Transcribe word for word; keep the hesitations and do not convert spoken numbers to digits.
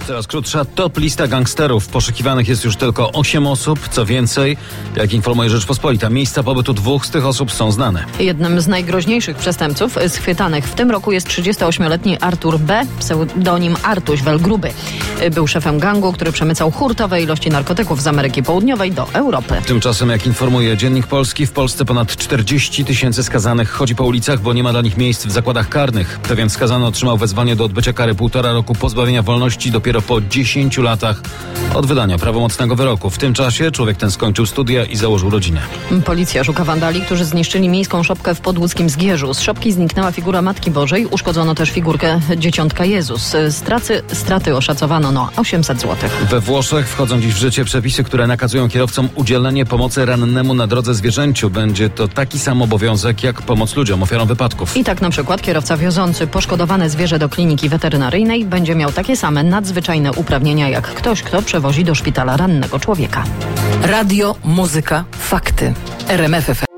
Coraz krótsza top lista gangsterów. Poszukiwanych jest już tylko osiem osób. Co więcej, jak informuje Rzeczpospolita, miejsca pobytu dwóch z tych osób są znane. Jednym z najgroźniejszych przestępców schwytanych w tym roku jest trzydziestoośmioletni Artur B., pseudonim Artuś Welgruby. Był szefem gangu, który przemycał hurtowe ilości narkotyków z Ameryki Południowej do Europy. Tymczasem, jak informuje Dziennik Polski, w Polsce ponad czterdzieści tysięcy skazanych chodzi po ulicach, bo nie ma dla nich miejsc w zakładach karnych. Pewien skazany otrzymał wezwanie do odbycia kary półtora roku pozbawienia wolności dopiero po dziesięciu latach od wydania prawomocnego wyroku. W tym czasie człowiek ten skończył studia i założył rodzinę. Policja szuka wandali, którzy zniszczyli miejską szopkę w podłódzkim Zgierzu. Z szopki zniknęła figura Matki Bożej, uszkodzono też figurkę Dzieciątka Jezus. Straty, straty oszacowano na osiemset złotych. We Włoszech wchodzą dziś w życie przepisy, które nakazują kierowcom udzielenie pomocy rannemu na drodze zwierzęciu. Będzie to taki sam obowiązek jak pomoc ludziom, ofiarom wypadków. I tak na przykład kierowca wiozący poszkodowane zwierzę do kliniki weterynaryjnej będzie miał takie same nadzwyczajne uprawnienia jak ktoś, kto przewozi do szpitala rannego człowieka. Radio, muzyka, fakty. R M F F M.